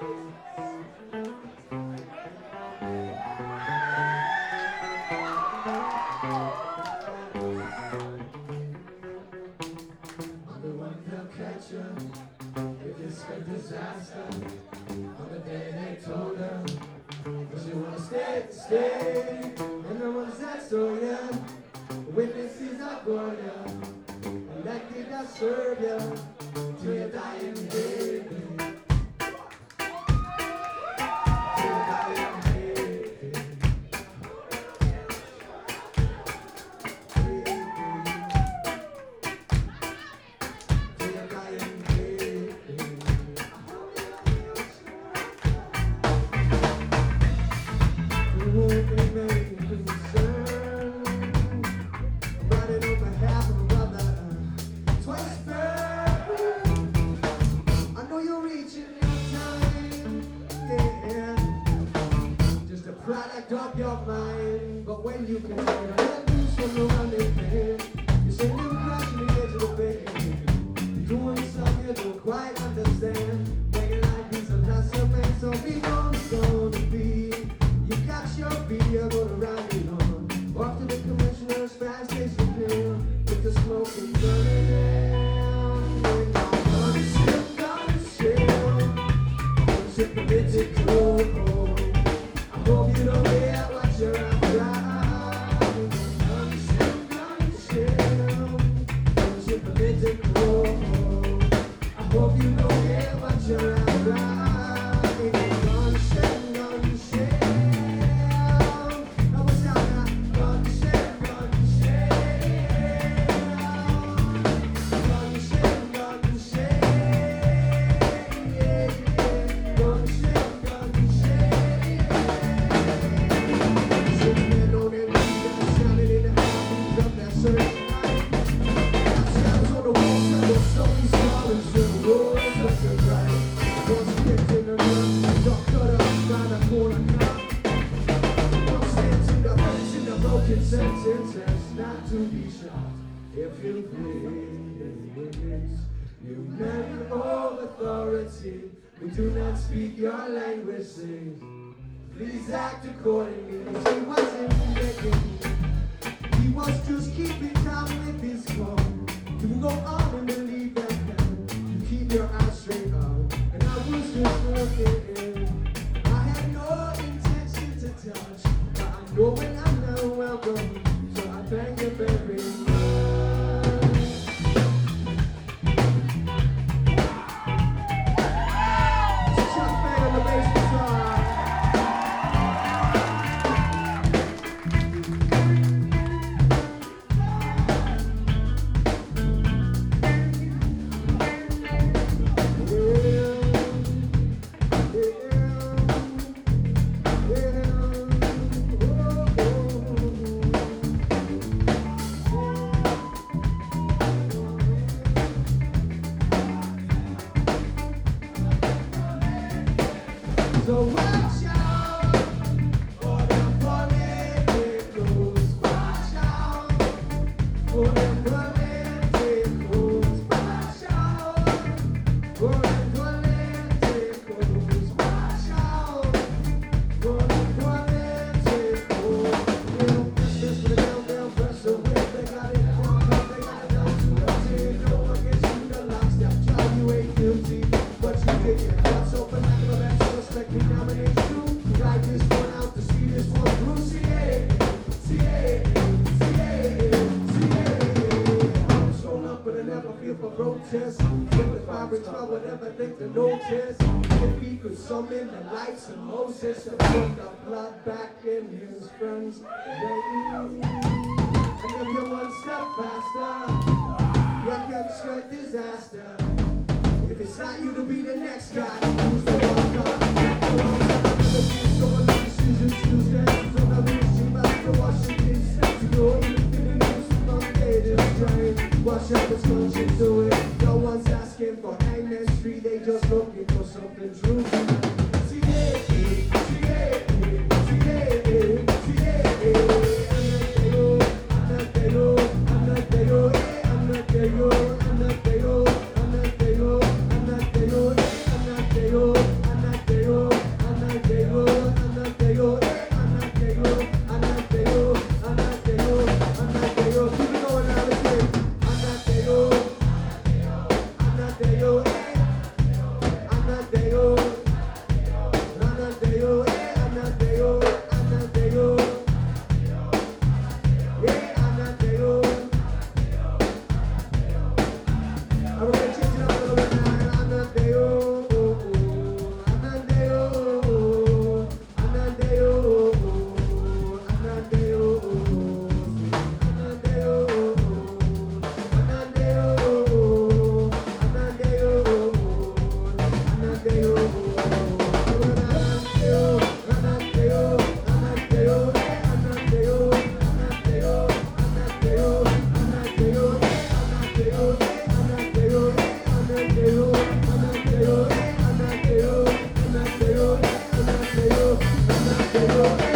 Disaster. On the day they told her, but she wanna stay, stay. And no one's that so young. Witnesses are for you, and that did not serve you till your dying day. Up your mind, but when you can get loose from the running pain, you say you crash the edge of the bed. You're doing something you don't quite understand. Making life is a lesser man, so be gonna be. You got your beat, you're gonna ride it on. Off to the commissioner's fast station pill, with the smoke and burning down. When you're gonna ship the midget cold. Hope you don't hear what you're after. Don't ship a little cold. I hope you don't hear what you're after. Not to be shocked if you please. You men of authority, we do not speak your language, please act accordingly. He wasn't begging, he was just keeping time with his phone. You can go on and believe that you keep your eyes straight up. And I was just looking, I had no intention to touch, but I know when I'm not welcome. Thank you very much. Chuck Bang on the bass guitar. So watch out for them politicals. Watch out for them politicals. Watch out for them politicals. Watch out for them politicals. This with a down press away. They got it down, they got it down to the tin. Don't forget you the lockstep. Child, you ain't guilty, but you did it. What's open like a best? We nominate you, write this one out to see this one through. I'm shown up but I never feel for protest. With vibrant trouble, never think to notice. If he could summon the lights of Moses and put the blood back in his friends' veins. And if you're one step faster, you can skirt disaster. If it's not you to be the next guy, who's the one guy? Watch out, what's going to it. No one's asking for hangman street, they just looking for something true. I'm not They will